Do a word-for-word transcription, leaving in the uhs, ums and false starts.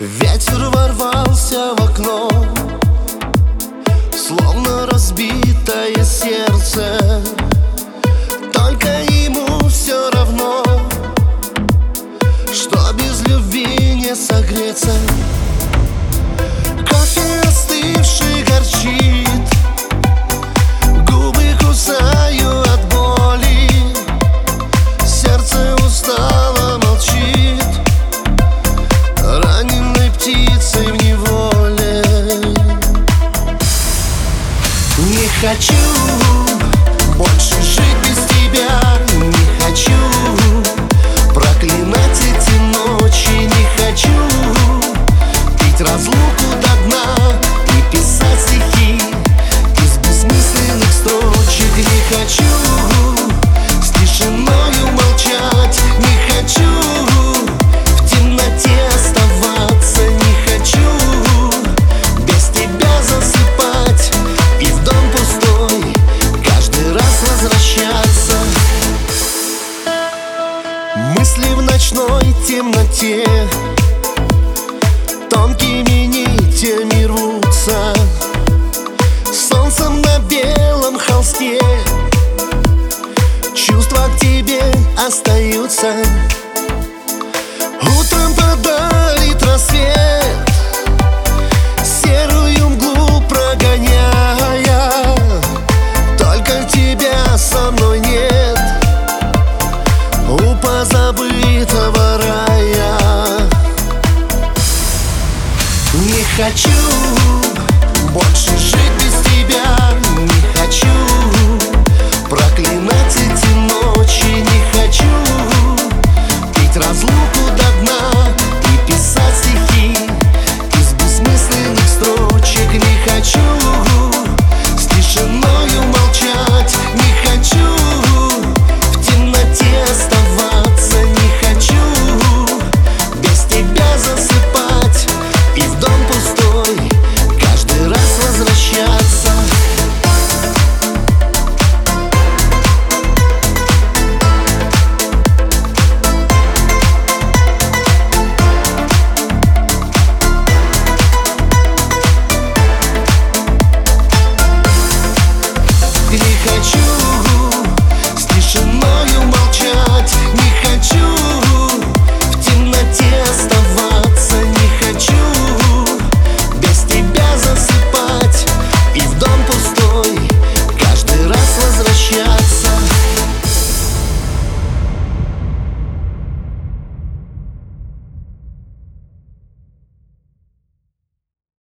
Ветер ворвался в окно, словно разбитое сердце. Только ему все равно, что без любви не согреться. Кофе остывший горчит, губы кусаю от боли, сердце устало молчит, раненой птицей в неволе. Не хочу больше жить без тебя, не хочу проклинать эти ночи, не хочу пить разлуку до дна и писать стихи из бессмысленных строчек. Не хочу с тишиною молчать, не хочу в темноте оставаться, не хочу без тебя засыпать и в дом пустой каждый раз возвращаться. Мысли в ночной темноте тонкими нитями рвутся, солнцем на белом холсте чувства к тебе остаются. Утром подарит рассвет, серую мглу прогоняя, только тебя со мной нет у позабытого рая. Не хочу